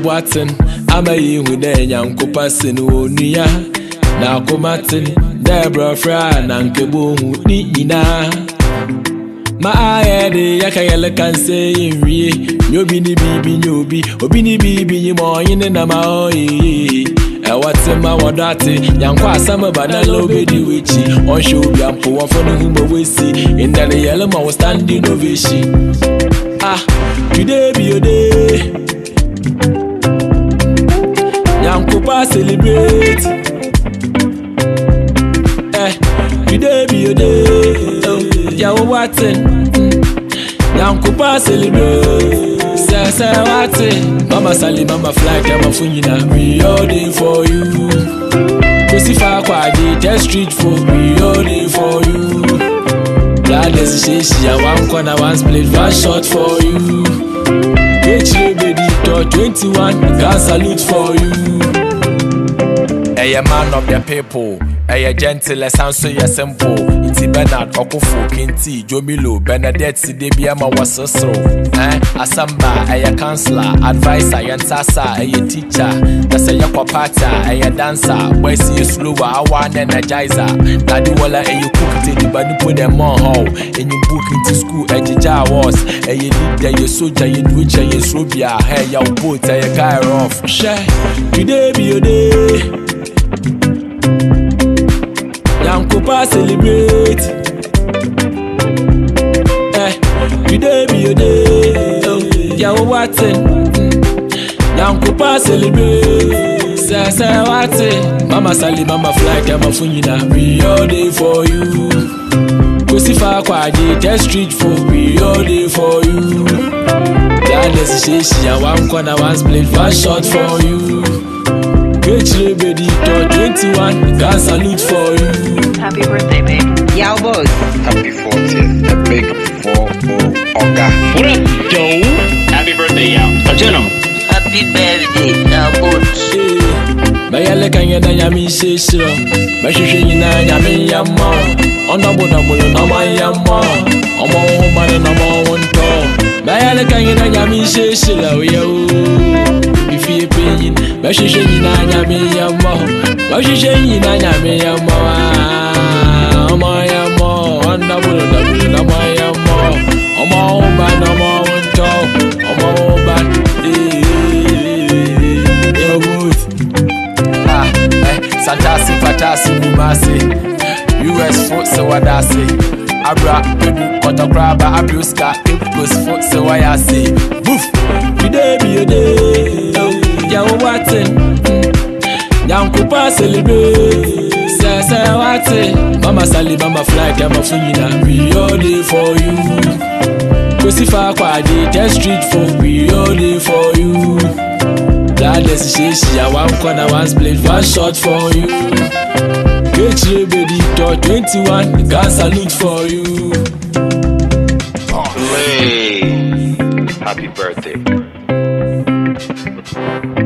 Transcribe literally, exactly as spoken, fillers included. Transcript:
Watson, I'm a you with a young copasin, oh, Nia. Now, Comatin, Deborah Fry, and Kabo, Nina. My head, Yakayala can say in re, Yobini Bibi, Yobi, Obini Bibi, more in the Namaoi. I what's in my wadati, Yankwa summer banana baby witchy, on show Yampo for the whom we see, in the yellow man was standing ovation. Ah, today be your day. Yankopa celebrate. Eh, today be your day. Yawo watin, Yankopa celebrate. Say say watin, Mama Sally, Mama Fly, Mama Funina, we all day for you. Crucify Quadi, test street for we all day for you. Brothers, she she a one corner, one split, one shot for you. H baby, twenty-one, can salute for you. A man of the people. A gentle sound so ya simple. It's Bernard Okofo, Kinti, Jomilo, Bernadette, Debiama was so so. Eh, Asamba, a counselor, advisor, and Tassa, a teacher, that's a yapapata, a dancer, where see you slower, a one energizer. Nadiwala, and you cook it, but you put them on home, and you book into school at the jar was, and you lead your soldier, you do it, and you sobia, hey, your boat, and your car off. Share, today be your day. Yankopa celebrate. Eh, today be your day. Yawo watin, Yankopa celebrate. Say say watin, Mama Sally, Mama Fly, Mama Funina, we all day for you. Crucify Quadi, test street for we all day for you. Brothers, she she a one corner, one split, one shot for you. H baby, twenty-one, can salute for you. Happy birthday, babe. Yow boss. Happy fortieth, a big four oh Oga. What up, Joe? Happy birthday, Yow. Ajano. Happy birthday, yow boss. Bayale kanya na yami shishiro. Bashishe yina yami yamma. Onabo nabo na ma yamma. Omo homane na ma wonto. Bayale kanya na yami shishiro yo. If you paying, Bashishe yina yami yamma. Bashishe yina yami yamma. Omo yamma. Onabo nabo na ma yamma. Omo homane na ma wonto. Omo homane. Yo boot. Santasi, Patasi, Mumasi, U S foot, so what I say. Abra, Pebu, Kotokraba, Abuska, Ipus foot, so what I say. Boof, today be your day. Yawo watin, Yankopa celebrate. Say, say, watin, Mama Sally, Mama Fly, Mama Funina, we all day for you. Crucify Quadi, test street for we all day for you. Brothers, she she a one corner, one split, one shot for you. H baby, twenty-one, can salute for you. Hey, happy birthday.